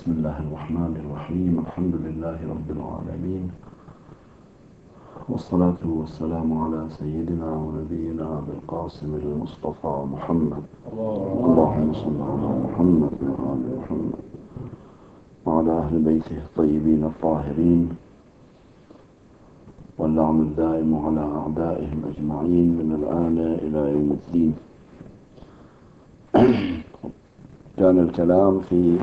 بسم الله الرحمن الرحيم. الحمد لله رب العالمين، والصلاة والسلام على سيدنا ونبينا بالقاسم المصطفى محمد. اللهم صل على محمد وآل محمد وعلى أهل بيته الطيبين الطاهرين، واللعن الدائم على أعدائهم أجمعين من الآن إلى يوم الدين. كان الكلام في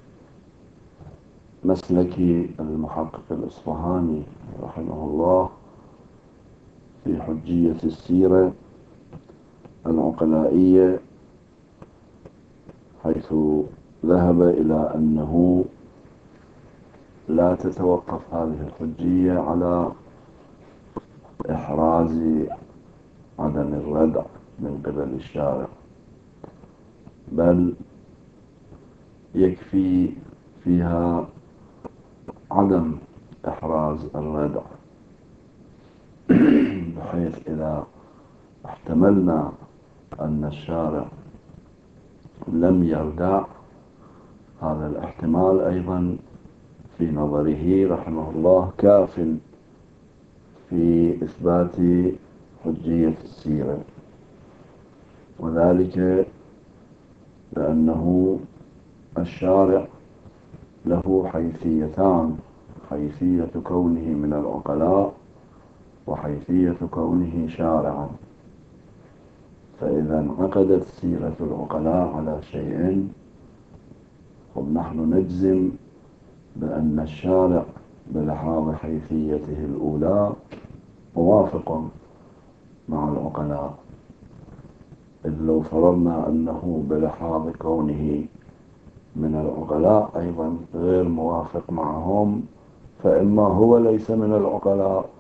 مسلك المحقق الإصفهاني رحمه الله في حجية السيرة العقلائية، حيث ذهب إلى أنه لا تتوقف هذه الحجية على إحراز عدم الردع من قبل الشارع، بل يكفي فيها عدم إحراز الردع، بحيث إذا احتملنا أن الشارع لم يردع، هذا الاحتمال أيضا في نظره رحمه الله كاف في إثبات حجية السيرة، وذلك لأنه الشارع له حيثيتان: حيثية كونه من العقلاء وحيثية كونه شارعا. فإذا انعقدت سيرة العقلاء على شيء، فنحن نجزم بأن الشارع بلحاظ حيثيته الأولى موافق مع العقلاء، إذ لو فرضنا أنه بلحاظ كونه من العقلاء أيضا غير موافق معهم، فإما هو ليس من العقلاء،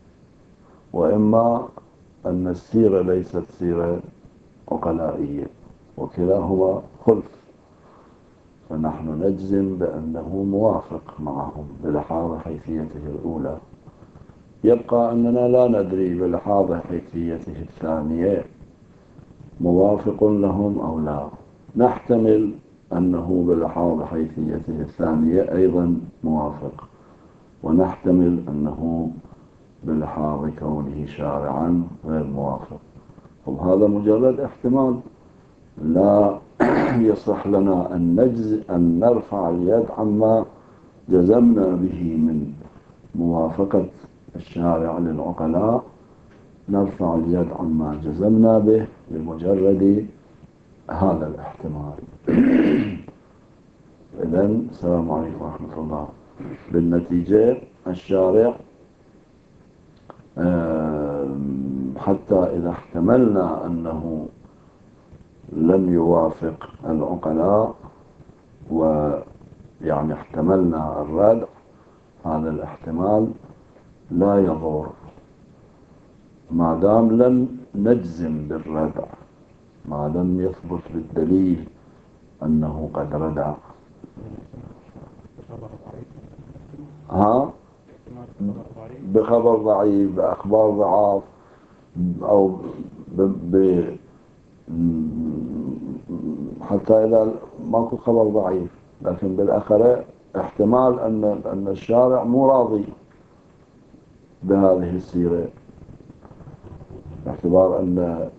وإما أن السيرة ليست سيرة عقلائية، وكلاهما خلف. فنحن نجزم بأنه موافق معهم بلحاظ حيثيته الأولى. يبقى أننا لا ندري بلحاظ حيثيته الثانية موافق لهم أو لا. نحتمل أنه بلحاظ حيثيته الثانية أيضا موافق، ونحتمل أنه بلحاظ كونه شارعا غير موافق. وهذا مجرد احتمال، لا يصح لنا أن نرفع اليد عما جزمنا به من موافقة الشارع للعقلاء، نرفع اليد عما جزمنا به بمجرد هذا الاحتمال. إذن السلام عليكم ورحمة الله. بالنتيجة الشارع حتى إذا احتملنا أنه لم يوافق العقلاء، ويعني احتملنا الردع، هذا الاحتمال لا يضر ما دام لم نجزم بالردع، ما لم يثبت بالدليل أنه قد ردع. بخبر ضعيف، بأخبار ضعاف، أو حتى إذا ماكو خبر ضعيف، لكن بالأخرى احتمال أن الشارع مو راضي بهذه السيرة، باعتبار أن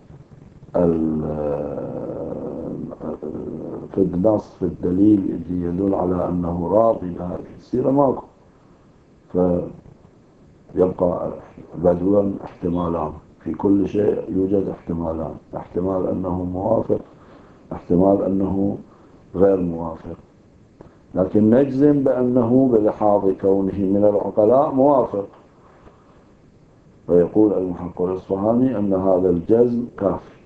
في النص في الدليل يدل على أنه راضي بهذه السيرة ماكو. فيبقى بدون احتمالان، في كل شيء يوجد احتمالان: احتمال أنه موافق، احتمال أنه غير موافق. لكن نجزم بأنه بلحاظ كونه من العقلاء موافق. ويقول المحقق الإصفهاني أن هذا الجزم كافي،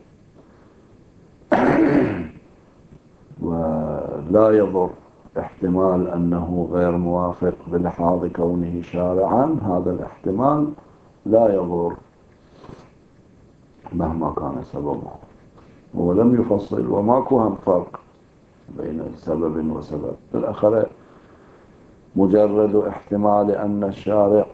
ولا يضر احتمال أنه غير موافق بلحاظ كونه شارعا. هذا الاحتمال لا يضر مهما كان سببه. هو لم يفصل، وماكو هم فرق بين سبب وسبب. بالأخرى مجرد احتمال أن الشارع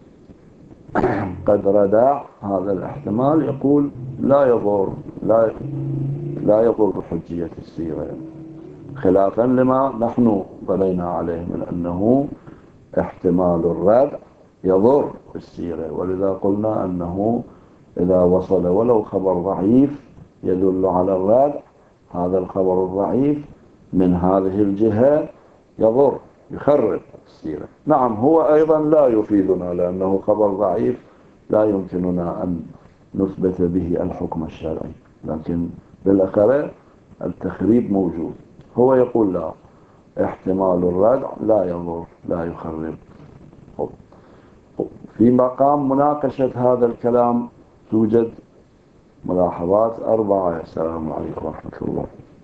قد ردع، هذا الاحتمال يقول لا يضر، لا يضر بحجية السيرة. خلافا لما نحن بنينا عليه من أنه احتمال الردع يضر بالسيرة، ولذا قلنا أنه إذا وصل ولو خبر ضعيف يدل على الردع، هذا الخبر الضعيف من هذه الجهة يضر يخرب السيرة. نعم هو أيضا لا يفيدنا، لأنه خبر ضعيف لا يمكننا أن نثبت به الحكم الشرعي، لكن بالأخير التخريب موجود. هو يقول لا، احتمال الردع لا يضر لا يخرب. في مقام مناقشة هذا الكلام توجد ملاحظات 4. السلام عليكم ورحمة الله.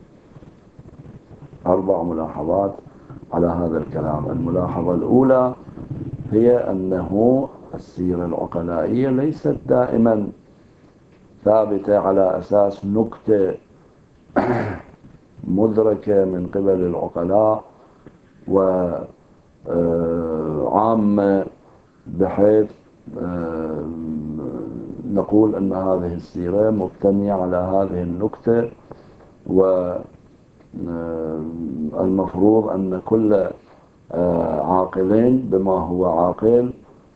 4 ملاحظات على هذا الكلام. الملاحظة الأولى هي أنه السيرة العقلائية ليست دائما ثابتة على أساس نكتة مدركة من قبل العقلاء وعامة بحيث نقول أن هذه السيرة مبتنية على هذه النكتة، والمفروض أن كل عاقلين بما هو عاقل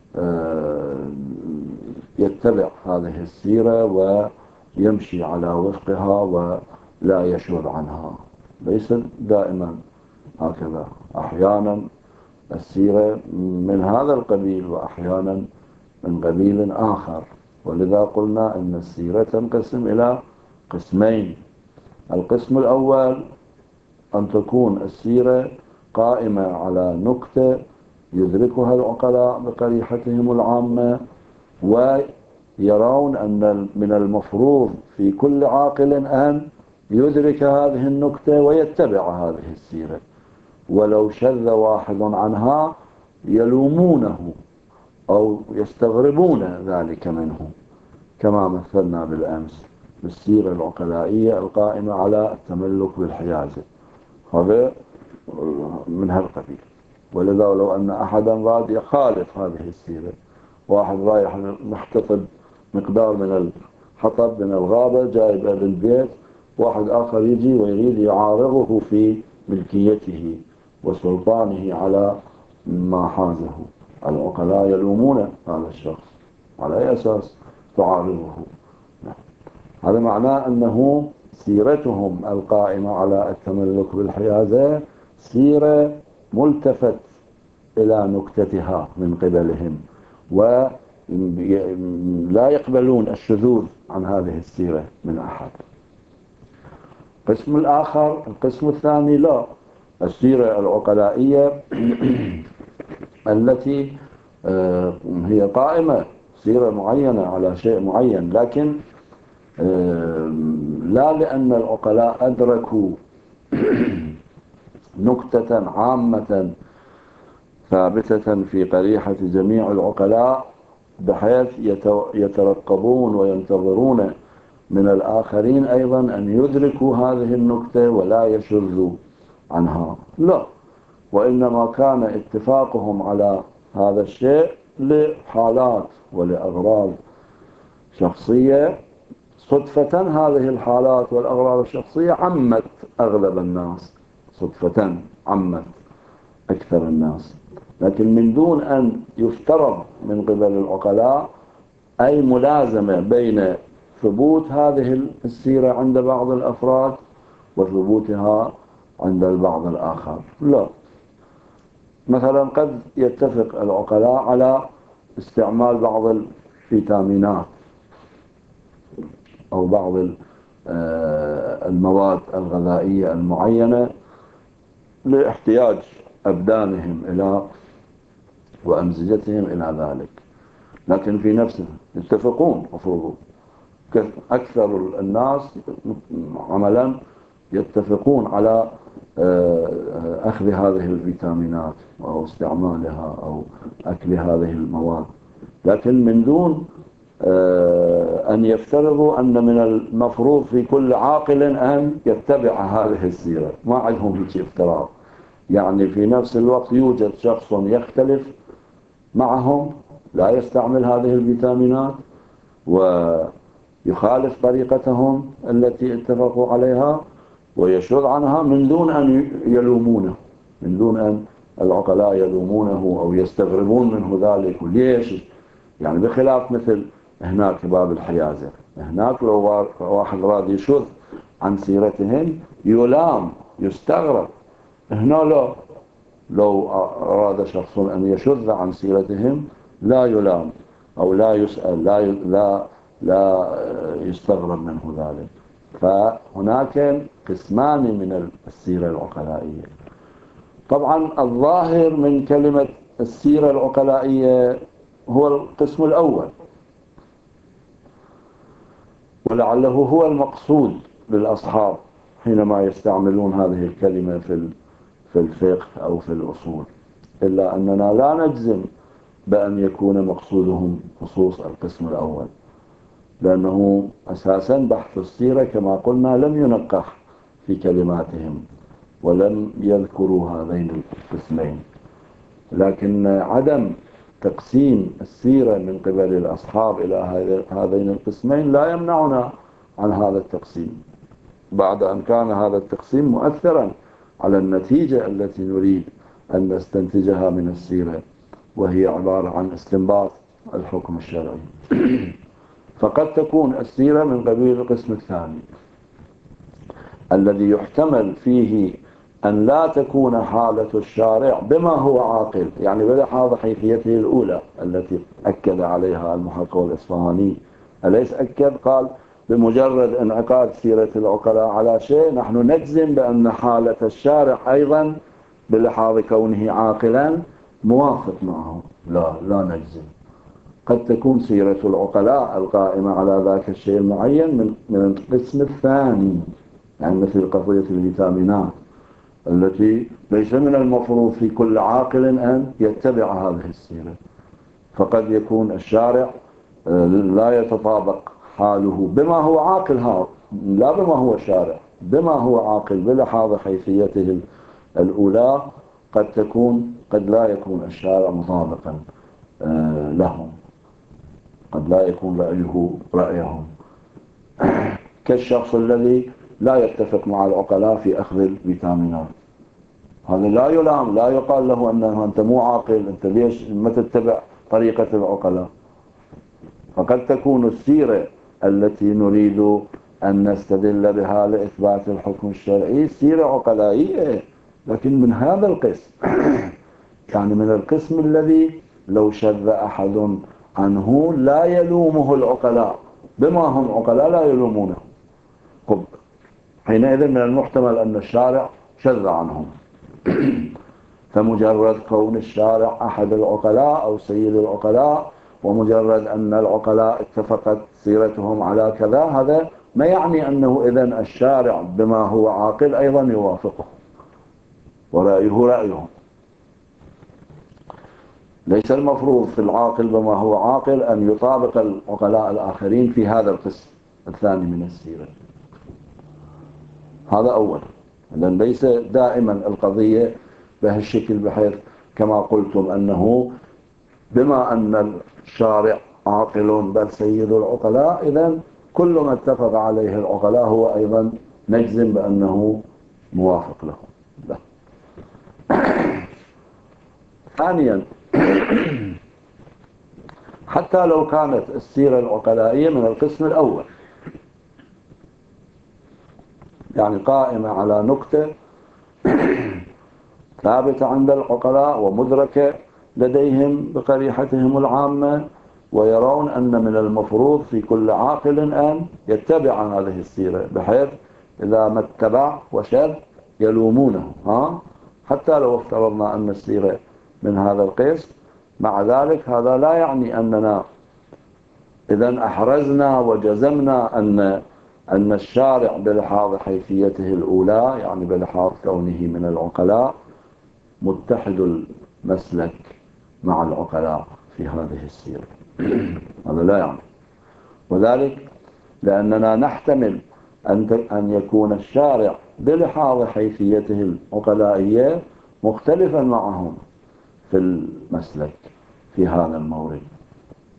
يتبع هذه السيرة ويمشي على وفقها ولا يشذ عنها. ليس دائما هكذا، أحيانا السيرة من هذا القبيل وأحيانا من قبيل آخر. ولذا قلنا أن السيرة تنقسم إلى قسمين. القسم الأول أن تكون السيرة قائمة على نكتة يدركها العقلاء بقريحتهم العامة، ويرون أن من المفروض في كل عاقل أن يدرك هذه النكتة ويتبع هذه السيرة، ولو شذ واحد عنها يلومونه أو يستغربون ذلك منه، كما مثلنا بالأمس بالسيرة العقلائية القائمة على التملك بالحيازة، هذا من هالقبيل. ولذا لو أن أحدا راد يخالف هذه السيرة، واحد رايح محتطب مقدار من الحطب من الغابة جايبه للبيت، واحد آخر يجي ويريد يعارضه في ملكيته وسلطانه على ما حازه، العقلاء يلومون هذا الشخص على أي أساس تعارضه. هذا معناه أنه سيرتهم القائمة على التملك بالحيازة سيرة ملتفت إلى نكتتها من قبلهم، ولا يقبلون الشذوذ عن هذه السيرة من أحد. القسم الآخر، القسم الثاني، لا، السيرة العقلائية التي هي قائمة سيرة معينة على شيء معين، لكن لا لأن العقلاء أدركوا نكتة عامة ثابتة في قريحة جميع العقلاء بحيث يترقبون وينتظرون من الآخرين أيضا أن يدركوا هذه النكتة ولا يشذوا عنها، لا، وإنما كان اتفاقهم على هذا الشيء لحالات ولأغراض شخصية. صدفة هذه الحالات والأغراض الشخصية عمت أغلب الناس، صدفة عمت أكثر الناس، لكن من دون أن يفترض من قبل العقلاء أي ملازمة بين ثبوت هذه السيرة عند بعض الأفراد وثبوتها عند البعض الآخر، لا. مثلا قد يتفق العقلاء على استعمال بعض الفيتامينات أو بعض المواد الغذائية المعينة لاحتياج أبدانهم إلى وأمزجتهم إلى ذلك، لكن في نفسه يتفقون مفروض أكثر الناس عملا يتفقون على أخذ هذه الفيتامينات أو استعمالها أو أكل هذه المواد، لكن من دون أن يفترضوا أن من المفروض في كل عاقل أن يتبع هذه السيرة. ما عندهم هيك افتراض، يعني في نفس الوقت يوجد شخص يختلف معهم لا يستعمل هذه الفيتامينات ويخالف طريقتهم التي اتفقوا عليها، ويشذ عنها من دون أن يلومونه، من دون أن العقلاء يلومونه أو يستغربون منه ذلك. وليش؟ يعني بخلاف مثل هناك باب الحيازة، هناك لو واحد راد يشذ عن سيرتهم يلام يستغرب. هنا لا، لو أراد شخص أن يشذ عن سيرتهم لا يلام أو لا يسأل، لا يستغرب منه ذلك. فهناك قسمان من السيرة العقلائية. طبعا الظاهر من كلمة السيرة العقلائية هو القسم الأول، ولعله هو المقصود للأصحاب حينما يستعملون هذه الكلمة في الفقه أو في الأصول، إلا أننا لا نجزم بأن يكون مقصودهم خصوص القسم الأول، لأنه أساسا بحث السيرة كما قلنا لم ينقح في كلماتهم ولم يذكروا هذين القسمين. لكن عدم تقسيم السيرة من قبل الأصحاب إلى هذين القسمين لا يمنعنا عن هذا التقسيم، بعد أن كان هذا التقسيم مؤثرا على النتيجة التي نريد أن نستنتجها من السيرة، وهي عبارة عن استنباط الحكم الشرعي. فقد تكون السيرة من قبيل القسم الثاني الذي يحتمل فيه أن لا تكون حالة الشارع بما هو عاقل، يعني بلحاظ حيثيته الأولى التي أكد عليها المحقق الإصفهاني. أليس أكد قال بمجرد انعقاد سيرة العقلاء على شيء نحن نجزم بأن حالة الشارع أيضا بلحاظ كونه عاقلا موافق معه؟ لا نجزم. قد تكون سيرة العقلاء القائمة على ذاك الشيء المعين من القسم الثاني، يعني مثل قضية الفيتامينات التي ليس من المفروض في كل عاقل أن يتبع هذه السيرة، فقد يكون الشارع لا يتطابق حاله بما هو عاقل، لا بما هو شارع، بما هو عاقل بلحاظ حيثيته الأولى. قد لا يكون الشارع مطابقا لهم، قد لا يكون رأيه رأيهم، كالشخص الذي لا يتفق مع العقلاء في أخذ الفيتامينات. هذا لا يلام، لا يقال له أنه أنت مو عاقل، أنت ليش ما تتبع طريقة العقلاء. فقد تكون السيرة التي نريد أن نستدل بها لإثبات الحكم الشرعي سيرة عقلائية، لكن من هذا القسم يعني من القسم الذي لو شذ أحد عنه لا يلومه العقلاء بما هم عقلاء لا يلومونه. حينئذ من المحتمل أن الشارع شذ عنهم. فمجرد كون الشارع أحد العقلاء أو سيد العقلاء، ومجرد أن العقلاء اتفقت سيرتهم على كذا، هذا ما يعني أنه إذن الشارع بما هو عاقل أيضا يوافقه ورأيه رأيهم. ليس المفروض في العاقل بما هو عاقل أن يطابق العقلاء الآخرين في هذا القسم الثاني من السيرة. هذا أول، لأن ليس دائما القضية بهالشكل، بحيث كما قلتم أنه بما أن الشارع عاقل بل سيد العقلاء إذن كل ما اتفق عليه العقلاء هو أيضا نجزم بأنه موافق له. لا. ثانيا، حتى لو كانت السيرة العقلائية من القسم الأول، يعني قائمة على نكتة ثابتة عند العقلاء ومدركة لديهم بقريحتهم العامة، ويرون أن من المفروض في كل عاقل أن يتبع هذه السيرة، بحيث إذا ما اتبع وشذ يلومونه. حتى لو افترضنا أن السيرة من هذا القسم، مع ذلك هذا لا يعني أننا إذن أحرزنا وجزمنا أن الشارع بلحاظ حيثيته الأولى، يعني بلحاظ كونه من العقلاء، متحد المسلك مع العقلاء في هذه السيرة. هذا لا يعني، وذلك لأننا نحتمل أن يكون الشارع بلحاظ حيثيته العقلائية مختلفا معهم في المسلك في هذا المورد.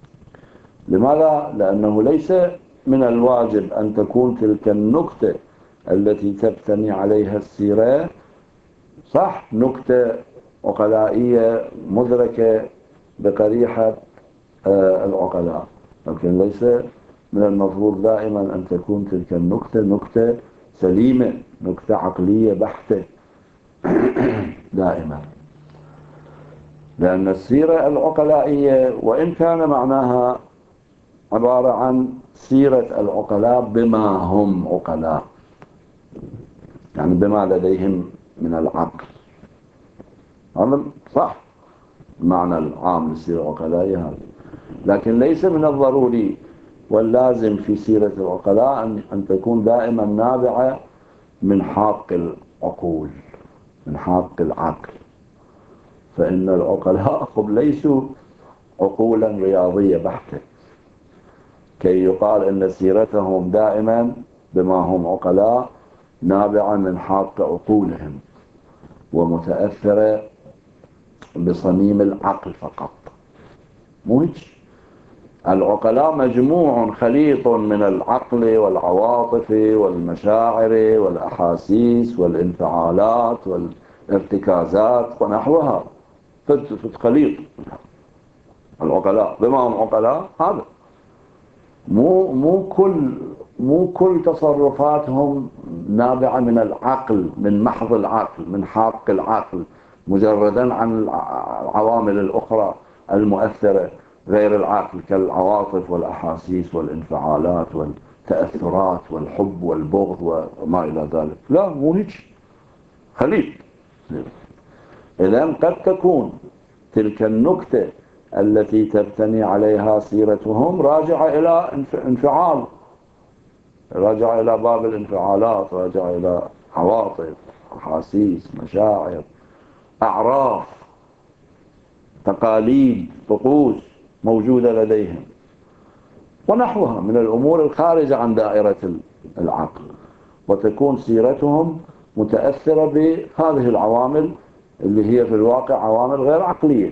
لماذا؟ لأنه ليس من الواجب أن تكون تلك النكتة التي تبتني عليها السيرة صح نكتة عقلائية مدركة بقريحة العقلاء، لكن ليس من المفروض دائما أن تكون تلك النكتة نكتة سليمة، نكتة عقلية بحتة دائما، لأن السيرة العقلائية وإن كان معناها عبارة عن سيرة العقلاء بما هم عقلاء، يعني بما لديهم من العقل، هذا صح المعنى العام للسيرة العقلائية هذا، لكن ليس من الضروري واللازم في سيرة العقلاء أن تكون دائما نابعة من حاق العقول، من حاق العقل، فإن العقلاء ليسوا عقولا رياضية بحتة كي يقال أن سيرتهم دائما بما هم عقلاء نابعة من حاق عقولهم ومتأثرة بصميم العقل فقط. مو هيك، العقلاء مجموع خليط من العقل والعواطف والمشاعر والأحاسيس والانفعالات والارتكازات ونحوها، خليط العقلاء بما هم عقلاء. هذا مو كل تصرفاتهم نابعة من العقل، من محض العقل، من حاق العقل، مجردا عن العوامل الأخرى المؤثرة غير العقل كالعواطف والأحاسيس والانفعالات والتأثرات والحب والبغض وما إلى ذلك. لا، مو هيك، خليط. إذن قد تكون تلك النكتة التي تبتني عليها سيرتهم راجعة إلى انفعال، راجعة إلى باب الانفعالات، راجعة إلى عواطف، أحاسيس، مشاعر، أعراف، تقاليد، طقوس موجودة لديهم ونحوها من الأمور الخارجة عن دائرة العقل، وتكون سيرتهم متأثرة بهذه العوامل اللي هي في الواقع عوامل غير عقلية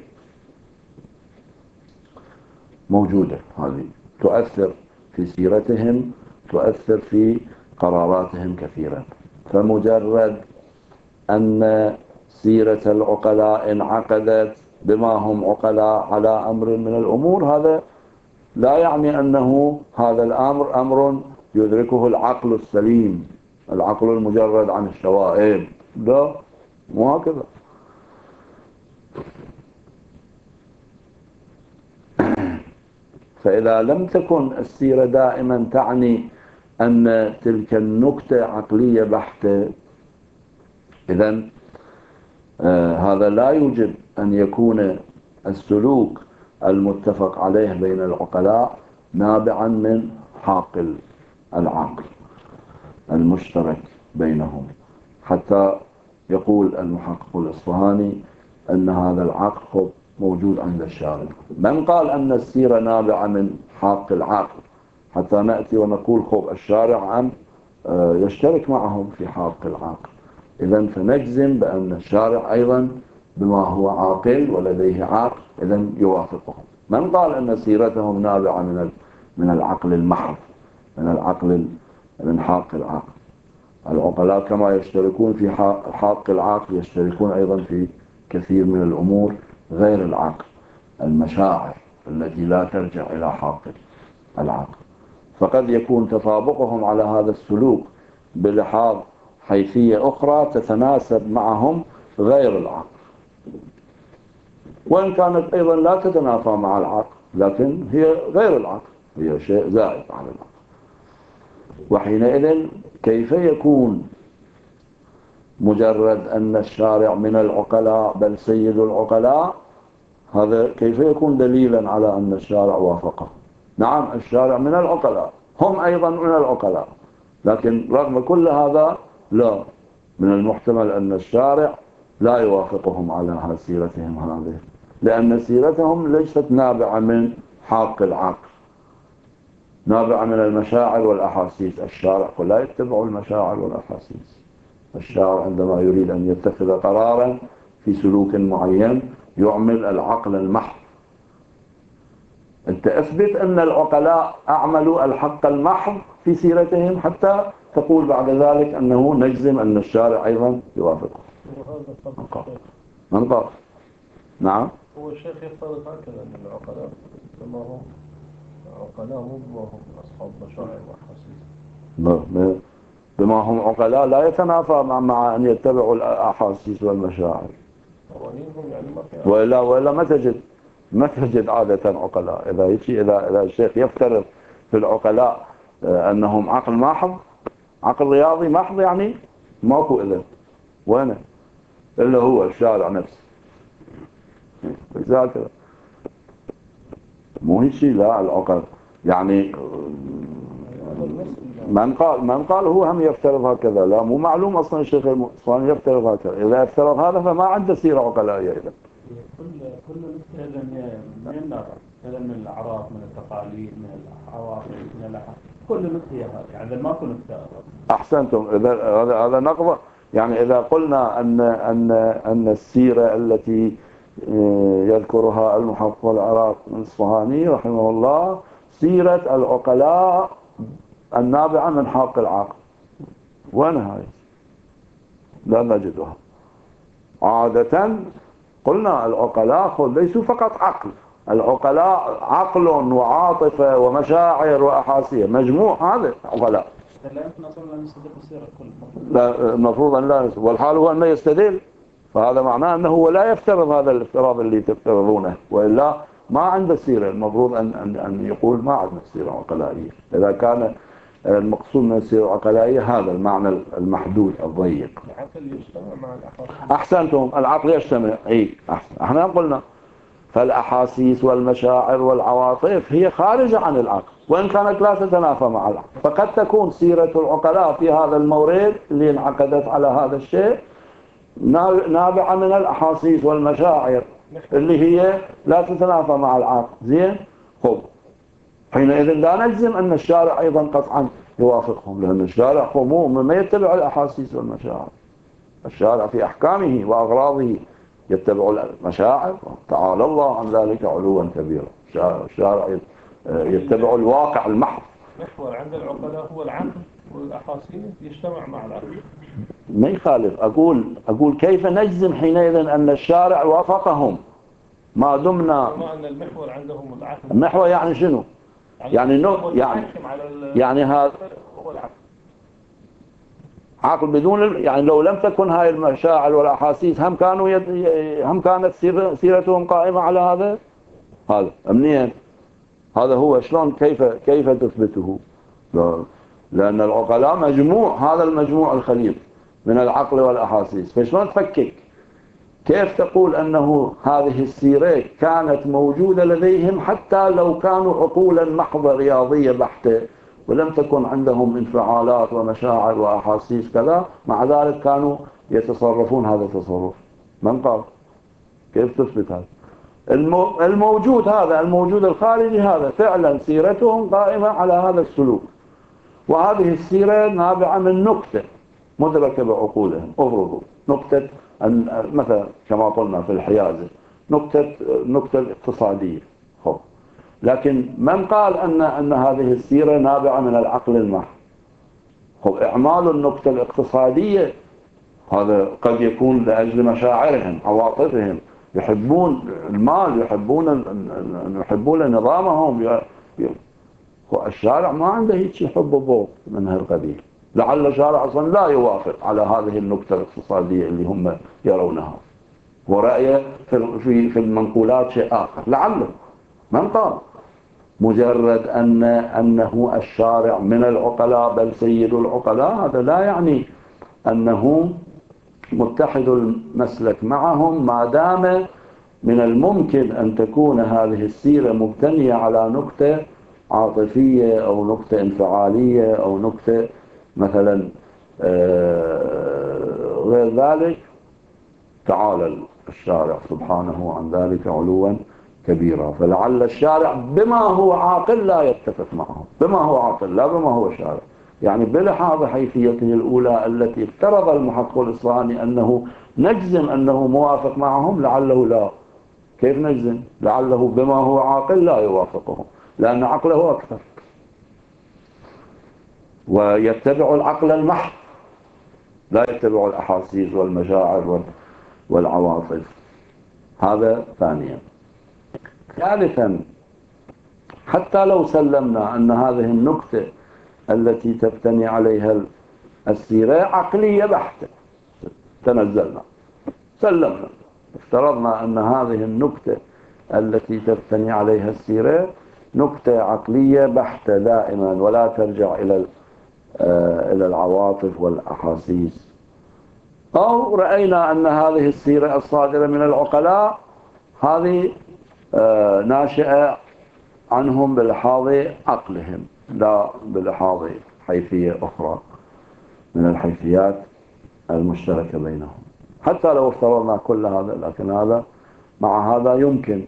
موجودة، هذه تؤثر في سيرتهم، تؤثر في قراراتهم كثيرا. فمجرد أن سيرة العقلاء انعقدت بما هم عقلاء على أمر من الأمور، هذا لا يعني أنه هذا الأمر أمر يدركه العقل السليم، العقل المجرد عن الشوائب، لا، مو هكذا. فإذا لم تكن السيرة دائما تعني أن تلك النكتة عقلية بحتة، إذن هذا لا يوجب أن يكون السلوك المتفق عليه بين العقلاء نابعا من حاق العقل المشترك بينهم، حتى يقول المحقق الإصفهاني أن هذا العقل موجود عند الشارع. من قال أن السيرة نابعة من حاق العقل حتى نأتي ونقول الشارع يشترك معهم في حاق العقل؟ إذن فنجزم بأن الشارع أيضا بما هو عاقل ولديه عقل إذن يوافقهم. من قال أن سيرتهم نابعة من العقل المحض، من العقل من حاق العقل؟ العقلاء كما يشتركون في حاق العقل يشتركون أيضا في كثير من الأمور غير العقل، المشاعر التي لا ترجع إلى حاق العقل، فقد يكون تطابقهم على هذا السلوك بلحاظ حيثية أخرى تتناسب معهم غير العقل، وإن كانت أيضا لا تتنافى مع العقل، لكن هي غير العقل، هي شيء زائد على العقل. وحينئذ كيف يكون مجرد أن الشارع من العقلاء بل سيد العقلاء، هذا كيف يكون دليلا على أن الشارع وافقه؟ نعم الشارع من العقلاء، هم أيضا من العقلاء، لكن رغم كل هذا لا، من المحتمل أن الشارع لا يوافقهم على سيرتهم هذه، لأن سيرتهم ليست نابعة من حاق العقل، نابعة من المشاعر والأحاسيس. الشارع لا يتبع المشاعر والأحاسيس، الشارع عندما يريد أن يتخذ قرارا في سلوك معين يعمل العقل المحض. أنت أثبت أن العقلاء أعملوا الحق المحض في سيرتهم حتى تقول بعد ذلك أنه نجزم أن الشارع أيضا يوافقه. من قال؟ نعم. هو الشيخ يفترض هكذا أن العقلاء كما هم عقلاء بما هم أصحاب مشاعر وأحاسيس. بما هم عقلاء لا يتنافى مع أن يتبعوا الأحاسيس والمشاعر. وإلا ما تجد عادة عقلاء. إذا الشيخ يفترض في العقلاء أنهم عقل محض، عقل رياضي محض، يعني ماكو إذن وين إلا هو الشارع نفسه. ذاك مو هيك لا العقل يعني من قال هو هم يفترض هكذا. لا مو معلوم أصلا الشيخ الإسلامي يفترض هكذا. إذا افترض هذا فما عنده سيرة عقلائية. إذا كل هذا من النار، هذا من الأعراف، من التقاليد، من العواطف، من الأحاسيس، كل مثل هذا يعني ما كن افترض. أحسنتم. هذا نقض. يعني إذا قلنا أن السيرة التي يذكرها المحقق العراق الإصفهاني رحمه الله سيرة العقلاء النابعة من حق العقل، وين هاي؟ لا نجدها. عادة قلنا العقلاء ليسوا فقط عقل، العقلاء عقل وعاطفة ومشاعر وأحاسيس، مجموع هذا عقلاء. لا يمكن أصلا أن نستدل بالسيرة كلها. لا، المفروض أن لا نستدل، والحال هو أن يستدل، فهذا معناه أنه لا يفترض هذا الافتراض اللي تفترضونه، وإلا ما عنده سيرة. المفروض أن يقول ما عنده سيرة عقلائية. إذا كان المقصود من السيرة العقلائية هذا المعنى المحدود الضيق. العقل يجتمع مع الأحاسيس. أحسنتم، العقل يجتمع. احنا قلنا فالأحاسيس والمشاعر والعواطف هي خارجة عن العقل، وإن كانت لا تتنافى مع العقل. فقد تكون سيرة العقلاء في هذا المورد اللي انعقدت على هذا الشيء نابعة من الأحاسيس والمشاعر اللي هي لا تتنافى مع العقل. زين، خب حينئذ لا نجزم أن الشارع أيضا قطعا يوافقهم، لأن الشارع ما يتبع الأحاسيس والمشاعر. الشارع في أحكامه وأغراضه يتبع المشاعر، تعالى الله عن ذلك علوا كبيرا. الشارع يتبع الواقع المحض. محور عند العقلاء هو العقل والأحاسيس يجتمع مع العقل. ما يخالف. أقول كيف نجزم حينئذ أن الشارع وافقهم ما دمنا أن المحور عندهم العقل. المحور يعني شنو؟ يعني هذا عقل بدون يعني لو لم تكن هاي المشاعر والأحاسيس هم كانت سيرتهم قائمة على هذا منين؟ هذا هو شلون كيف تثبته؟ لأن العقلاء مجموع، هذا المجموع الخليط من العقل والأحاسيس، فشلون تفكك؟ كيف تقول أنه هذه السيرة كانت موجودة لديهم حتى لو كانوا عقولا محضة رياضية بحتة ولم تكن عندهم انفعالات ومشاعر وأحاسيس كذا، مع ذلك كانوا يتصرفون هذا التصرف؟ من قال؟ كيف تثبت هذا؟ الموجود الخارجي هذا فعلا سيرتهم قائمة على هذا السلوك، وهذه السيرة نابعة من نكتة مدركة بعقولهم. افرضوا نكتة مثلا كما قلنا في الحيازة نكتة اقتصادية. لكن من قال أن هذه السيرة نابعة من العقل المحض؟ إعمال النكتة الاقتصادية هذا قد يكون لأجل مشاعرهم، عواطفهم، يحبون المال، يحبون نظامهم. الشارع ما عنده هيك حب وبغض من هالقبيل. لعل الشارع أصلا لا يوافق على هذه النكتة الاقتصادية اللي هم يرونها، ورأيه في المنقولات شيء آخر. لعله من قال؟ مجرد أنه الشارع من العقلاء بل سيد العقلاء، هذا لا يعني أنه متحد المسلك معهم، ما دام من الممكن أن تكون هذه السيرة مبتنية على نكتة عاطفية أو نكتة انفعالية أو نكتة مثلا غير ذلك. تعالى الشارع سبحانه عن ذلك علوا كبيرا. فلعل الشارع بما هو عاقل لا يتفق معهم، بما هو عاقل لا بما هو شارع. يعني بلحاظ حيثيته الأولى التي افترض المحقق الإصفهاني أنه نجزم أنه موافق معهم، لعله لا. كيف نجزم؟ لعله بما هو عاقل لا يوافقهم، لأن عقله أكثر. ويتبع العقل المحض، لا يتبع الأحاسيس والمشاعر والعواطف. هذا ثانيا. ثالثا، حتى لو سلمنا أن هذه النكتة التي تبتني عليها السيرة عقلية بحتة، تنزلنا سلمنا، افترضنا أن هذه النكتة التي تبتني عليها السيرة نكتة عقلية بحتة دائما ولا ترجع إلى العواطف والأحاسيس، أو رأينا أن هذه السيرة الصادرة من العقلاء هذه ناشئة عنهم بلحاظ عقلهم لا بلحاظ حيثية أخرى من الحيثيات المشتركة بينهم. حتى لو افترضنا كل هذا، لكن هذا مع هذا يمكن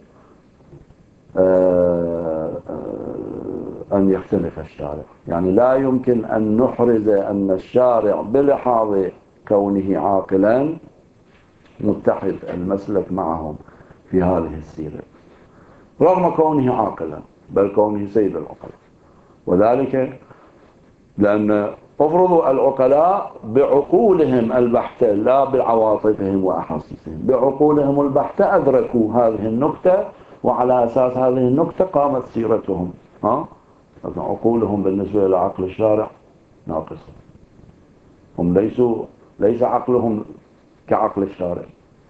أن يختلف الشارع، يعني لا يمكن أن نحرز أن الشارع بلحاظ كونه عاقلا متحد المسلك معهم في هذه السيرة رغم كونه عاقلا، بل كونه سيد العقلاء. وذلك لأن افرضوا العقلاء بعقولهم البحتة لا بعواطفهم وأحاسيسهم، بعقولهم البحتة أدركوا هذه النكتة، وعلى أساس هذه النكتة قامت سيرتهم. لكن عقولهم بالنسبة إلى عقل الشارع ناقصة، هم ليس عقلهم كعقل الشارع.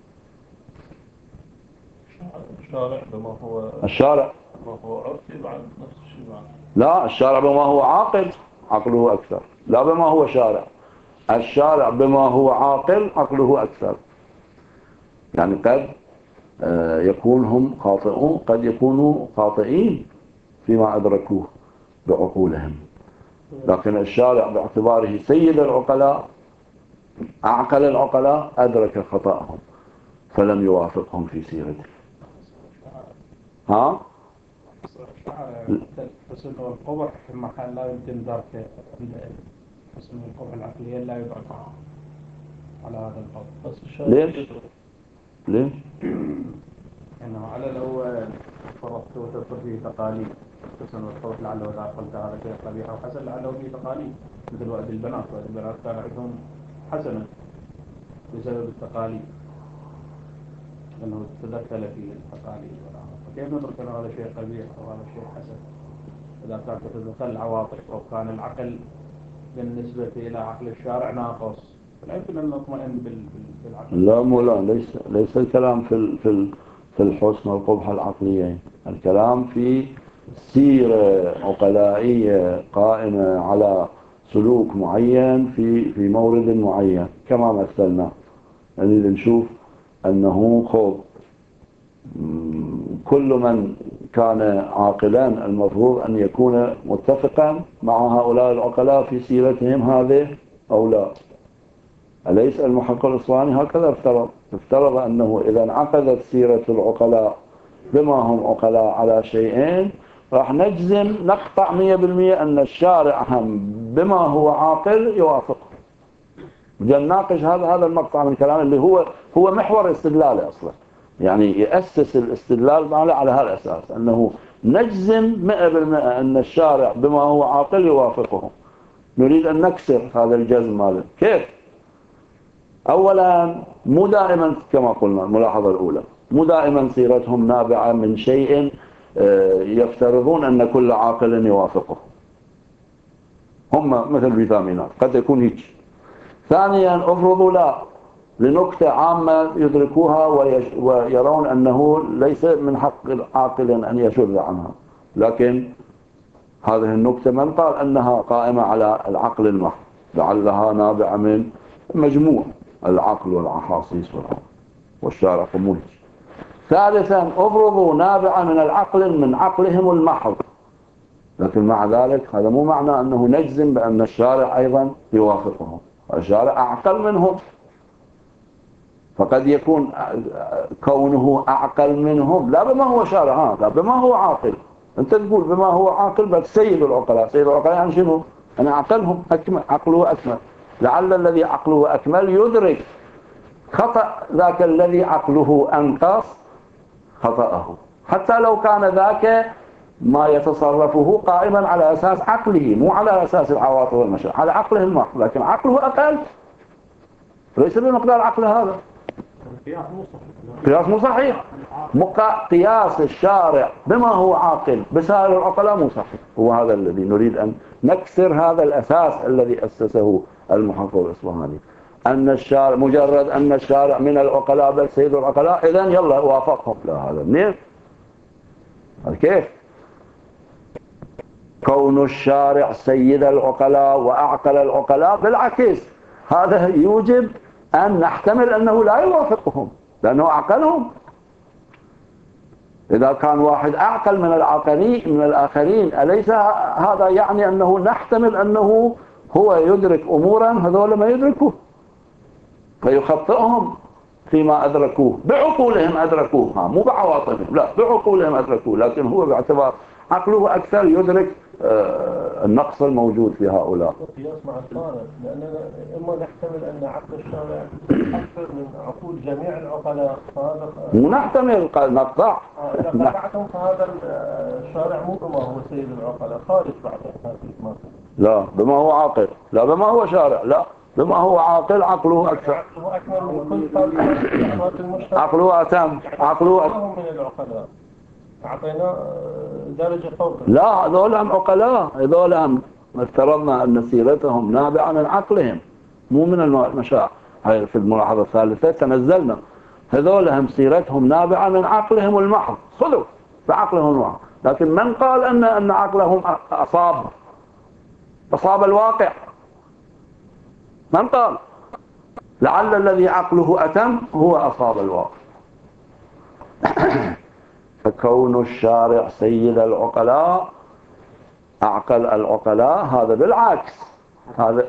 الشارع بما هو عرفي بعد نفس الشيء بعد. لا، الشارع بما هو عاقل عقله أكثر، لا بما هو شارع. الشارع بما هو عاقل عقله أكثر. يعني قد يكون هم خاطئون، قد يكونوا خاطئين فيما أدركوه بعقولهم، لكن الشارع باعتباره سيد العقلاء أعقل العقلاء أدرك خطأهم فلم يوافقهم في سيرته. حسن القبح في المحل لا يمكن درك حسن القبح العقلية لا يدرك على هذا القول. ليش؟ إنه على لو فرضت وتدخل فيه تقاليد حسن القبح لعله إذا قلت هذا شيء قبيح أو حسن لعله فيه تقاليد مثل وأد البنات كان عندهم حسنا بسبب التقاليد لأنه تدخل في التقاليد. كيف ندرك أن هذا شيء قبيح أو هذا شيء حسن إذا كانت تتدخل العواطف أو كان العقل بالنسبة إلى عقل الشارع ناقص؟ لا يمكن أن نطمئن بالعقل. لا مولانا، ليس الكلام في الحسن والقبح العقليين، الكلام في سيرة عقلائية قائمة على سلوك معين في مورد معين كما مثلنا. يعني نشوف أنه كل من كان عاقلا المفروض أن يكون متفقا مع هؤلاء العقلاء في سيرتهم هذه أو لا. أليس المحقق الإصفهاني هكذا افترض أنه إذا انعقدت سيرة العقلاء بما هم عقلاء على شيئين راح نجزم نقطع 100% أن الشارع هم بما هو عاقل يوافقه. نناقش هذا المقطع من الكلام اللي هو محور استدلاله أصلا، يعني يأسس الاستدلال على هذا الأساس أنه نجزم 100% أن الشارع بما هو عاقل يوافقه. نريد أن نكسر هذا الجزم ماله. كيف؟ أولا مو دائما كما قلنا الملاحظة الأولى مو دائما سيرتهم نابعة من شيء يفترضون أن كل عاقل يوافقه، هم مثل الفيتامينات قد يكون هيك. ثانيا افرضوا لا لنكتة عامة يدركوها ويرون أنه ليس من حق عاقل أن يشذ عنها، لكن هذه النكتة من قال أنها قائمة على العقل المحض، لعلها نابعة من مجموع العقل والأحاسيس والشارع قموش. ثالثا افرضوا نابعة من العقل من عقلهم المحض، لكن مع ذلك هذا مو معنى أنه نجزم بأن الشارع أيضا يوافقهم، الشارع أعقل منهم، فقد يكون كونه أعقل منهم لا بما هو شارع، لا بما هو عاقل. أنت تقول بما هو عاقل بس سيد العقلاء، سيد العقلاء يعني شنو؟ أنا أعقلهم أكمل، عقله أكمل. لعل الذي عقله أكمل يدرك خطأ ذاك الذي عقله أنقص خطأه، حتى لو كان ذاك ما يتصرفه قائما على أساس عقله، مو على أساس العواطف والمشاعر، على عقله المحض، لكن عقله أقل، ليس بمقدار عقله هذا. قياس مو صحيح. قياس الشارع بما هو عاقل بسائر العقلاء مو صحيح. هو هذا الذي نريد أن نكسر، هذا الأساس الذي أسسه المحقق الإصفهاني، أن الشارع مجرد أن الشارع من العقلاء بل سيد العقلاء، إذن يلا وافقهم. لا، هذا منين؟ هذا كيف؟ كون الشارع سيد العقلاء وأعقل العقلاء بالعكس، هذا يوجب أن نحتمل أنه لا يوافقهم لأنه أعقلهم. إذا كان واحد أعقل من الآخرين أليس هذا يعني أنه نحتمل أنه هو يدرك أمورا هذول ما يدركوه فيخطئهم فيما أدركوه، بعقولهم أدركوه، مو بعواطفهم، لا بعقولهم أدركوه، لكن هو باعتبار عقله أكثر يدرك النقص الموجود في هؤلاء. القياس مع الشارع، لأننا إما نحتمل أن عقل الشارع أكثر من عقول جميع العقلاء، فهذا مو نحتمل، نقطع. إذا قطعتم فهذا الشارع مو بما هو سيد العقلاء، خارج بعد هذه. لا بما هو عاقل، لا بما هو شارع، لا بما هو عاقل، عقله أكثر، عقله أكثر من كل فرد المجتمع، عقله أتم، عقله من العقلاء أعطينا درجة فوق. لا هذول هم عقلاء، هذول هم افترضنا أن سيرتهم نابعة من عقلهم مو من المشاعر. هاي في الملاحظة الثالثة تنزلنا، هذول هم سيرتهم نابعة من عقلهم المحض، خذوا بعقلهم المحض. لكن من قال أن عقلهم أصاب الواقع؟ من قال؟ لعل الذي عقله أتم هو أصاب الواقع. فكون الشارع سيد العقلاء أعقل العقلاء هذا بالعكس، هذا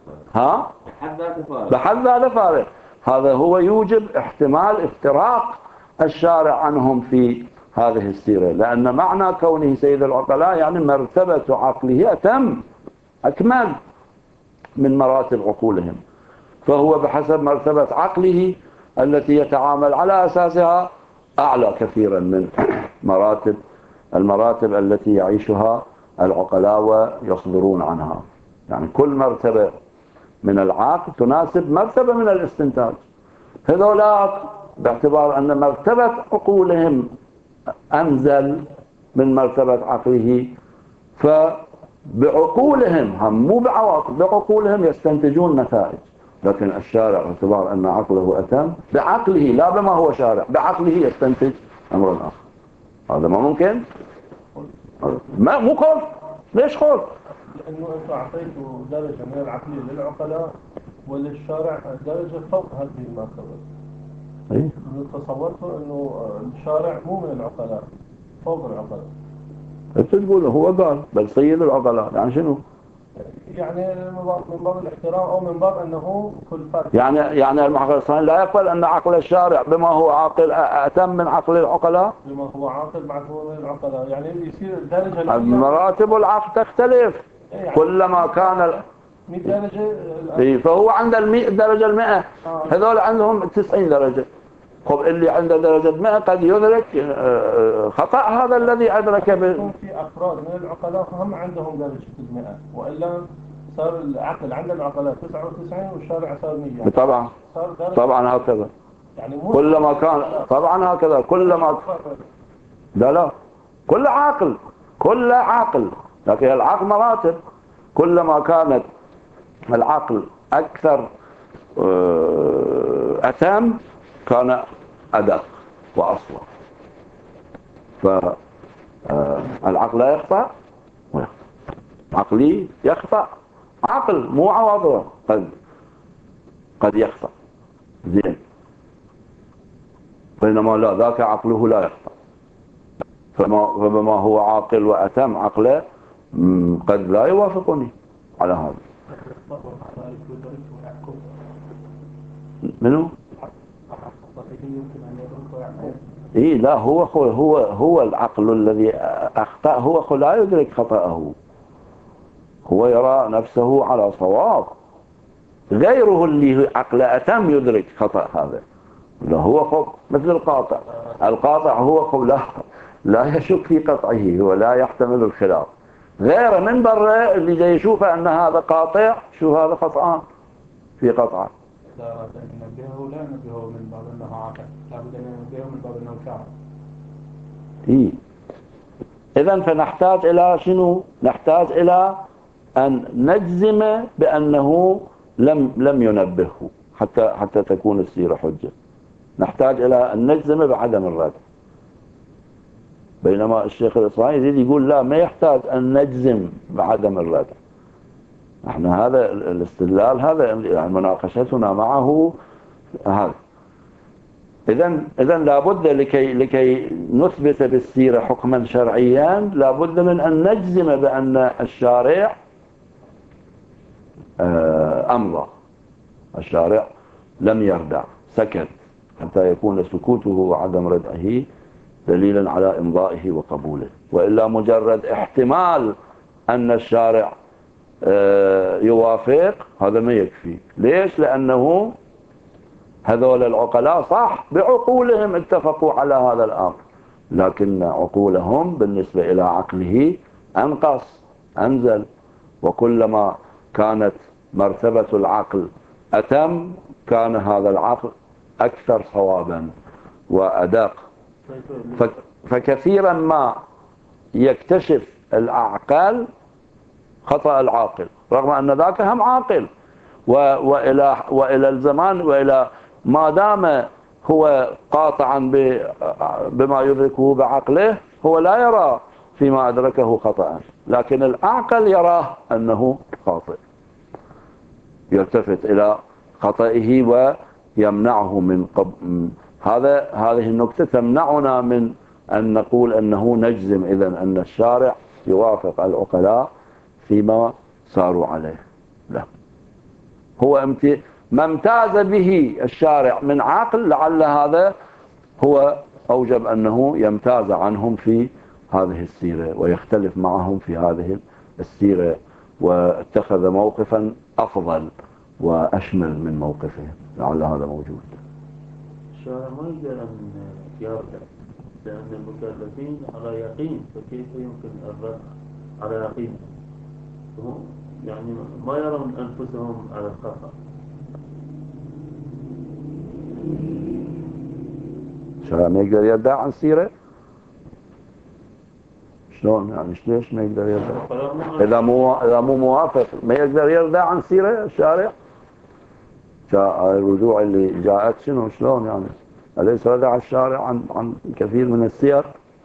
بحد ذاته فارق. هذا هو يوجب احتمال افتراق الشارع عنهم في هذه السيرة، لأن معنى كونه سيد العقلاء يعني مرتبة عقله أتم أكمل من مراتب عقولهم، فهو بحسب مرتبة عقله التي يتعامل على أساسها أعلى كثيرا من المراتب التي يعيشها العقلاء ويصدرون عنها. يعني كل مرتبة من العقل تناسب مرتبة من الاستنتاج. هذولا باعتبار أن مرتبة عقولهم أنزل من مرتبة عقله، فبعقولهم هم مو بعواطف، بعقولهم يستنتجون نتائج. لكن الشارع باعتبار أن عقله أتم بعقله، لا بما هو شارع، بعقله يستنتج أمر آخر. هذا ما ممكن، ما مو خوف. ليش خوف؟ لأنه أنت أعطيته درجة من العقلية للعقلاء وللشارع درجة فوق هذه المرتبة. إيه؟ تصورته أنه الشارع مو من العقلاء، فوق العقلاء. أنت تقول هو قال بل سيد العقلاء، يعني شنو؟ يعني من باب الاحترام أو من باب أنه كل فرد، يعني المحقق الإصفهاني لا يقبل أن عقل الشارع بما هو عاقل أتم من عقل العقلاء. بما هو عاقل بعد هو من العقلاء، يعني يصير الدرجة مراتب العقل تختلف يعني كلما كان 100 درجة. فهو عند 100 درجة 100 هذول عندهم 90 درجة. خب اللي عنده درجة 100 قد يدرك خطأ هذا الذي أدرك في أفراد من العقلاء هم عندهم درجة 100، وإلا صار العقل عند العقلاء 99 والشارع صار 100. طبعا هكذا، يعني كلما كان طبعا هكذا كلما لا كل عاقل لكن العقل مراتب، كلما كانت العقل أكثر أتم كان أدق وأصوب. فالعقل لا يخطأ ويخطأ، عقلي يخطأ، عقل مو عواطف قد يخطأ زين، بينما لا ذاك عقله لا يخطأ. فبما هو عاقل وأتم عقله قد لا يوافقني على هذا. منو؟ إيه لا هو العقل الذي أخطأ، هو لا يدرك خطأه، هو يرى نفسه على صواب. غيره اللي عقل أتم يدرك خطأ هذا. لا هو مثل القاطع هو لا لا يشك في قطعه، هو لا يحتمل الخلاف. غيره من برا اللي جاي يشوفه أن هذا قاطع، شو هذا قطعان في قطعه. لا أراد أن ينبهه لا ينبهه من باب أنه عاقل، لابد أن ينبهه من باب أنه شاعر. إيه. إذن فنحتاج إلى شنو؟ نحتاج إلى أن نجزم بأنه لم ينبهه حتى تكون السيرة حجة. نحتاج إلى أن نجزم بعدم الرد. بينما الشيخ الإصفهاني يزيد يقول لا، ما يحتاج أن نجزم بعدم الرد. احنا هذا الاستدلال، هذا يعني مناقشتنا معه هذا. إذن لابد لكي نثبت بالسيرة حكما شرعيا لابد من أن نجزم بأن الشارع أمضى، الشارع لم يردع، سكت، حتى يكون سكوته وعدم ردعه دليلا على إمضائه وقبوله. وإلا مجرد احتمال أن الشارع يوافق هذا ما يكفي. ليش؟ لأنه هذول العقلاء صح بعقولهم اتفقوا على هذا الأمر، لكن عقولهم بالنسبة إلى عقله أنقص، أنزل. وكلما كانت مرتبة العقل أتم كان هذا العقل أكثر صوابا وأدق. فكثيرا ما يكتشف العقل خطأ العاقل، رغم أن ذاك هم عاقل. وإلى الزمان وإلى ما دام هو قاطعا بما يدركه بعقله، هو لا يرى فيما أدركه خطأ، لكن العقل يراه أنه خاطئ، يلتفت إلى خطئه ويمنعه من هذه النكتة تمنعنا من أن نقول أنه نجزم إذن أن الشارع يوافق العقلاء فيما صاروا عليه. لا، هو ما امتاز به الشارع من عقل، لعل هذا هو أوجب أنه يمتاز عنهم في هذه السيرة ويختلف معهم في هذه السيرة، واتخذ موقفا أفضل وأشمل من موقفهم، لعل هذا موجود. الشارع ما يقدر أن يرجع، لأن المكلفين على يقين، فكيف يمكن الرد على يقين؟ يعني ما يرون أنفسهم على الخطأ. الشارع ما يقدر يردع عن سيرة؟ شلون يعني؟ ليش ما يقدر يردع؟ إذا مو موافق ما يقدر يردع عن سيرة الشارع؟ الرجوع اللي جاءت شنو شلون يعني؟ أليس ردع الشارع عن كثير من السير؟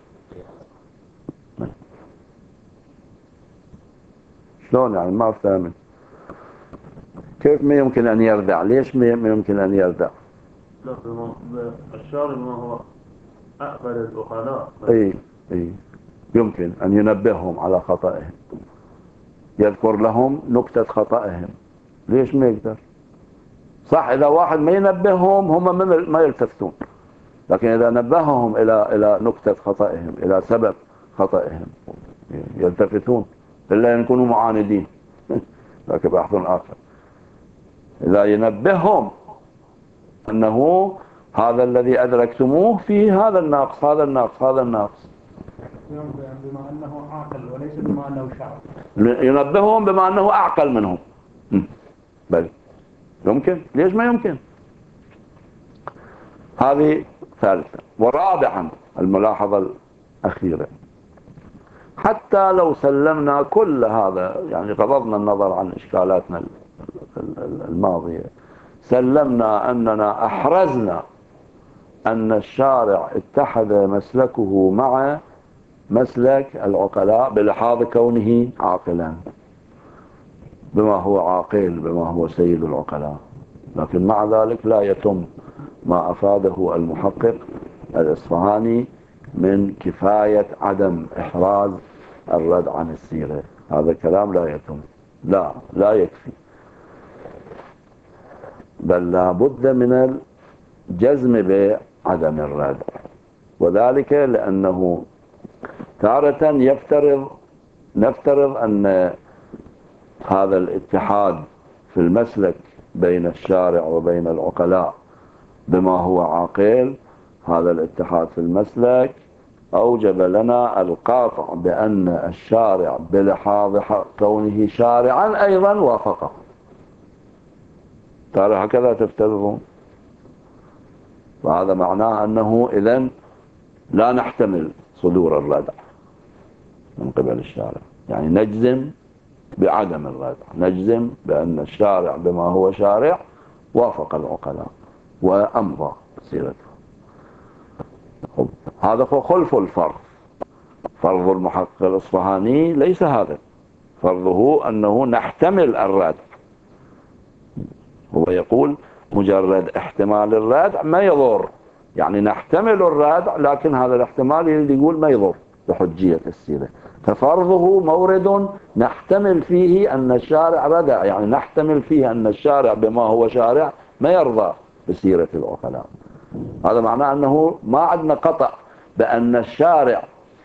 شلون يعني؟ ما فهمت. كيف ما يمكن أن يردع؟ ليش ما يمكن أن يردع؟ لا، الشارع ما هو أقبل العقلاء. اي يمكن أن ينبههم على خطئهم، يذكر لهم نكتة خطئهم. ليش ما يقدر؟ صح، إذا واحد ما ينبههم هم ما يلتفتون، لكن إذا نبههم إلى نكتة خطئهم، إلى سبب خطئهم، يلتفتون، إلا أن يكونوا معاندين لكن بحث آخر. إذا ينبههم أنه هذا الذي أدركتموه فيه هذا الناقص، هذا الناقص، هذا الناقص، بما أنه عاقل وليس بما أنه شعر. ينبههم بما أنه أعقل منهم. بل يمكن؟ ليش ما يمكن؟ هذه ثالثا. ورابعا الملاحظة الأخيرة، حتى لو سلمنا كل هذا، يعني غضضنا النظر عن إشكالاتنا الماضية، سلمنا أننا أحرزنا أن الشارع اتحد مسلكه مع مسلك العقلاء بلحاظ كونه عاقلا، بما هو عاقل، بما هو سيد العقلاء. لكن مع ذلك لا يتم ما أفاده المحقق الإصفهاني من كفاية عدم إحراز الرد عن السيرة. هذا الكلام لا يتم، لا يكفي، بل لا بد من الجزم بعدم الرد. وذلك لأنه تارة نفترض أن هذا الاتحاد في المسلك بين الشارع وبين العقلاء بما هو عاقل، هذا الاتحاد في المسلك أوجب لنا القاطع بأن الشارع بلحاظ كونه شارعا أيضا وافقه. ترى هكذا تفترضون، وهذا معناه أنه إذن لا نحتمل صدور الردع من قبل الشارع، يعني نجزم بعدم الردع، نجزم بأن الشارع بما هو شارع وافق العقلاء وأمضى سيرته. هذا خلف الفرض. فرض المحقق الإصفهاني ليس هذا، فرضه أنه نحتمل الردع. هو يقول مجرد احتمال الردع ما يضر، يعني نحتمل الردع لكن هذا الاحتمال يقول ما يضر بحجية السيرة. ففرضه مورد نحتمل فيه أن الشارع ردع، يعني نحتمل فيه أن الشارع بما هو شارع ما يرضى بسيرة العقلاء. هذا معناه أنه ما عندنا قطع بأن الشارع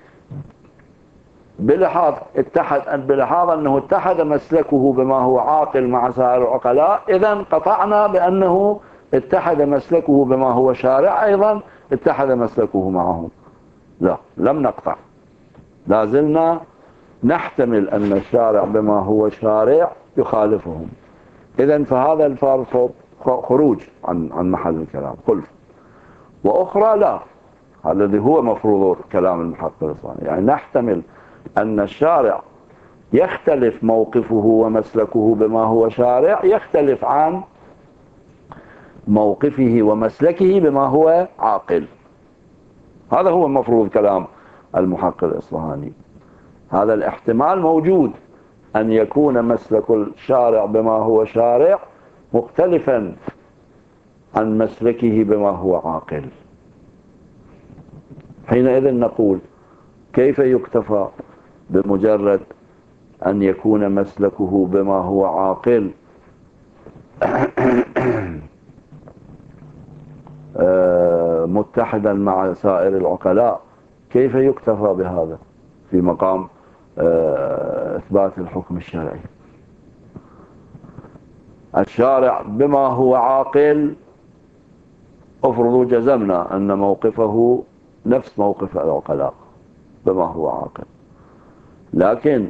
بلحاظ أنه اتحد مسلكه بما هو عاقل مع سائر العقلاء، إذن قطعنا بأنه اتحد مسلكه بما هو شارع أيضا اتحد مسلكه معه. لا، لم نقطع، لا زلنا نحتمل أن الشارع بما هو شارع يخالفهم. إذن فهذا الفرض خروج عن محل الكلام، خلف. وأخرى لا، هذا الذي هو مفروض كلام المحقق الإصفهاني، يعني نحتمل أن الشارع يختلف موقفه ومسلكه بما هو شارع، يختلف عن موقفه ومسلكه بما هو عاقل. هذا هو مفروض كلام المحقق الإصفهاني. هذا الاحتمال موجود، أن يكون مسلك الشارع بما هو شارع مختلفا عن مسلكه بما هو عاقل. حينئذ نقول كيف يكتفى بمجرد أن يكون مسلكه بما هو عاقل متحدا مع سائر العقلاء؟ كيف يكتفى بهذا في مقام إثبات الحكم الشرعي؟ الشارع بما هو عاقل افرضوا جزمنا أن موقفه نفس موقف العقلاء بما هو عاقل، لكن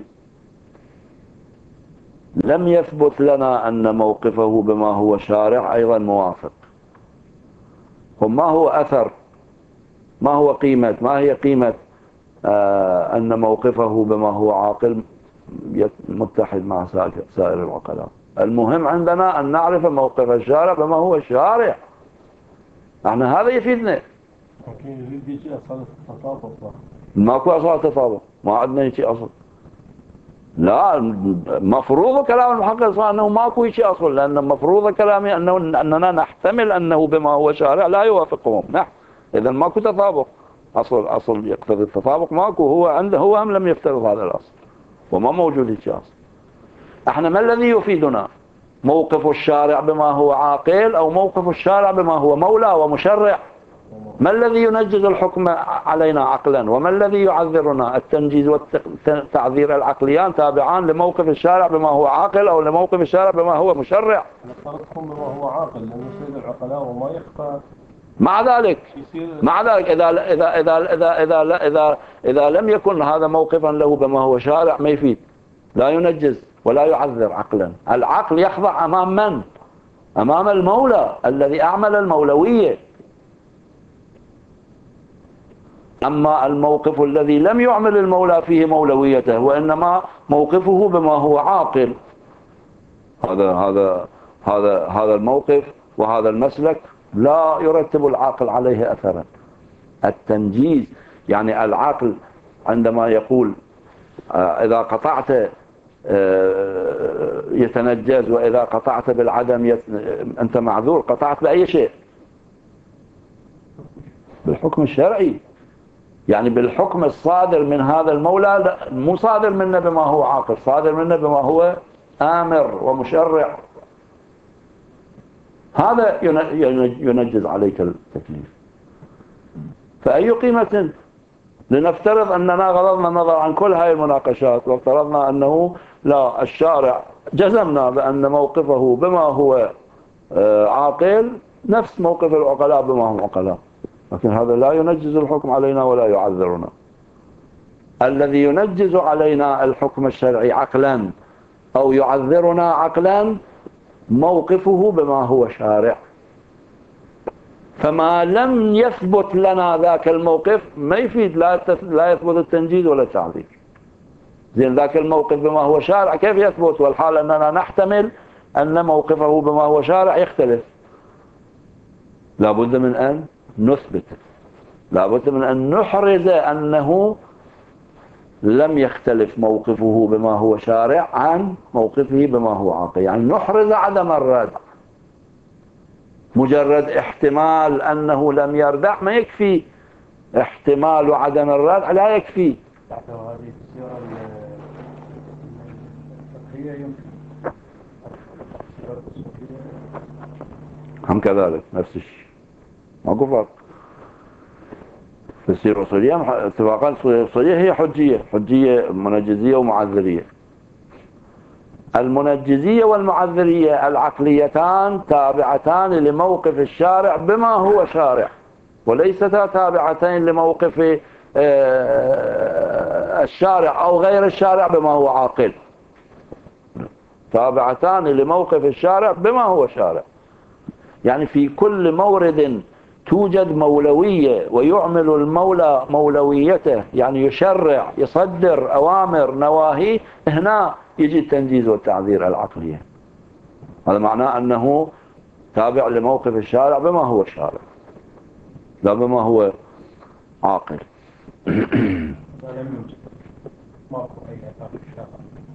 لم يثبت لنا أن موقفه بما هو شارع أيضا موافق. وما هو أثر، ما هي قيمة أن موقفه بما هو عاقل متحد مع سائر العقلاء؟ المهم عندنا أن نعرف موقف الشارع بما هو الشارع، احنا هذا يفيدنا. ممكن يريد يجي أصل التطابق. ماكو أصل تطابق، ما عندنا يجي أصل. لا، مفروض كلام المحقق أنه ماكو يجي أصل، لأن مفروض كلامي أننا نحتمل أنه بما هو شارع لا يوافقهم. نعم، إذا ماكو تطابق. أصل يقتضي التطابق ماكو، هو هم لم يفترض هذا الأصل وما موجود يجي أصل. احنا ما الذي يفيدنا؟ موقف الشارع بما هو عاقل أو موقف الشارع بما هو مولى ومشرع؟ ما الذي ينجز الحكم علينا عقلا، وما الذي يعذرنا؟ التنجيز والتعذير العقليان تابعان لموقف الشارع بما هو عاقل أو لموقف الشارع بما هو مشرع. نفترضكم بما هو عاقل لأنه سيد العقلاء وما يخفى. مع ذلك إذا لم يكن هذا موقفا له بما هو شارع ما يفيد، لا ينجز ولا يعذر عقلا. العقل يخضع أمام من؟ أمام المولى الذي أعمل المولوية. أما الموقف الذي لم يعمل المولى فيه مولويته وإنما موقفه بما هو عاقل، هذا الموقف وهذا المسلك لا يرتب العاقل عليه أثرا. التنجيز يعني العاقل عندما يقول إذا قطعت يتنجز، وإذا قطعت بالعدم أنت معذور. قطعت بأي شيء؟ بالحكم الشرعي، يعني بالحكم الصادر من هذا المولى، مو صادر منا بما هو عاقل، صادر منا بما هو آمر ومشرع. هذا ينجز عليك التكليف. فأي قيمة؟ لنفترض أننا غضضنا النظر عن كل هاي المناقشات وافترضنا أنه لا، الشارع جزمنا بأن موقفه بما هو عاقل نفس موقف العقلاء بما هم عقلاء. لكن هذا لا ينجز الحكم علينا ولا يعذرنا. الذي ينجز علينا الحكم الشرعي عقلا أو يعذرنا عقلا موقفه بما هو شارع. فما لم يثبت لنا ذاك الموقف ما يفيد، لا يثبت التنجيز ولا التعذير. زين ذاك الموقف بما هو شارع كيف يثبت والحال أننا نحتمل أن موقفه بما هو شارع يختلف؟ لابد من أن نثبت، لابد من أن نحرز أنه لم يختلف موقفه بما هو شارع عن موقفه بما هو عاقل، يعني نحرز عدم الردع. مجرد احتمال أنه لم يردع ما يكفي، احتمال عدم الردع لا يكفي. هذه السيرة الفقهية يمكن هم كذلك نفس الشيء، ماكو فرق. في السيرة الأصولية اتفاقا الأصولية هي حجية منجزية ومعذرية. المنجزية والمعذرية العقليتان تابعتان لموقف الشارع بما هو شارع، وليستا تابعتين لموقف الشارع أو غير الشارع بما هو عاقل. تابعتان لموقف الشارع بما هو شارع، يعني في كل مورد توجد مولوية ويعمل المولى مولويته، يعني يشرع يصدر أوامر نواهي، هنا يجي التنجيز والتعذير العقلية. هذا معناه أنه تابع لموقف الشارع بما هو شارع لا بما هو عاقل. ماكو أي أثار الشارع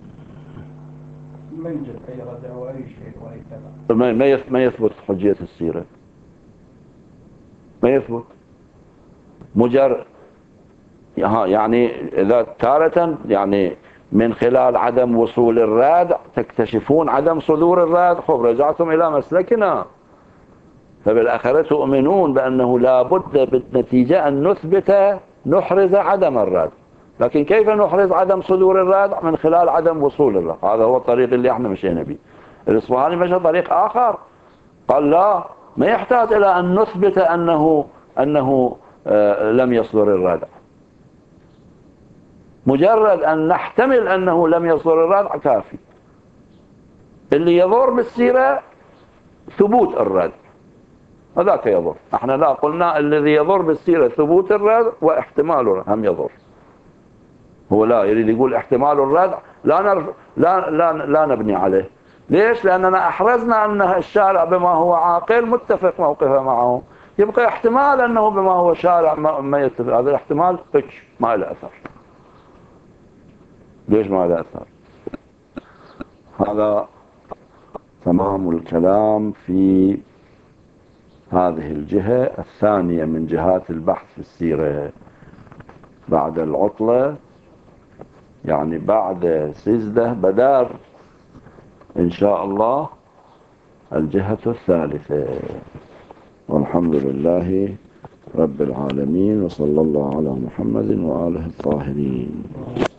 ما يوجد أي ردع وأي شيء وأي كذا، ما يثبت حجية السيرة، ما يثبت. مجرد يعني إذا تارة يعني من خلال عدم وصول الردع تكتشفون عدم صدور الردع، خب رجعتم إلى مسلكنا. فبالآخرة تؤمنون بأنه لا بد بالنتيجة أن نثبت نحرز عدم الردع، لكن كيف نحرز عدم صدور الردع؟ من خلال عدم وصول الردع. هذا هو الطريق اللي احنا مشينا به. الإصفهاني مشى طريق آخر، قال لا، ما يحتاج إلى أن نثبت أنه لم يصدر الردع، مجرد أن نحتمل أنه لم يصدر الردع كافي. اللي يضر بالسيرة ثبوت الردع، هذاك يضر. احنا لا قلنا الذي يضر بالسيرة ثبوت الردع واحتمال هم يضر. هو لا يريد يقول احتمال الردع لا نبني عليه. ليش؟ لأننا أحرزنا أن الشارع بما هو عاقل متفق موقفه معه، يبقى احتمال أنه بما هو شارع ما يتفق. هذا الاحتمال ما له أثر. ليش ما له أثر؟ هذا تمام الكلام في هذه الجهة الثانية من جهات البحث في السيرة. بعد العطلة يعني بعد سجدة بدار إن شاء الله الجهة الثالثة. والحمد لله رب العالمين، وصلى الله على محمد وآله الطاهرين.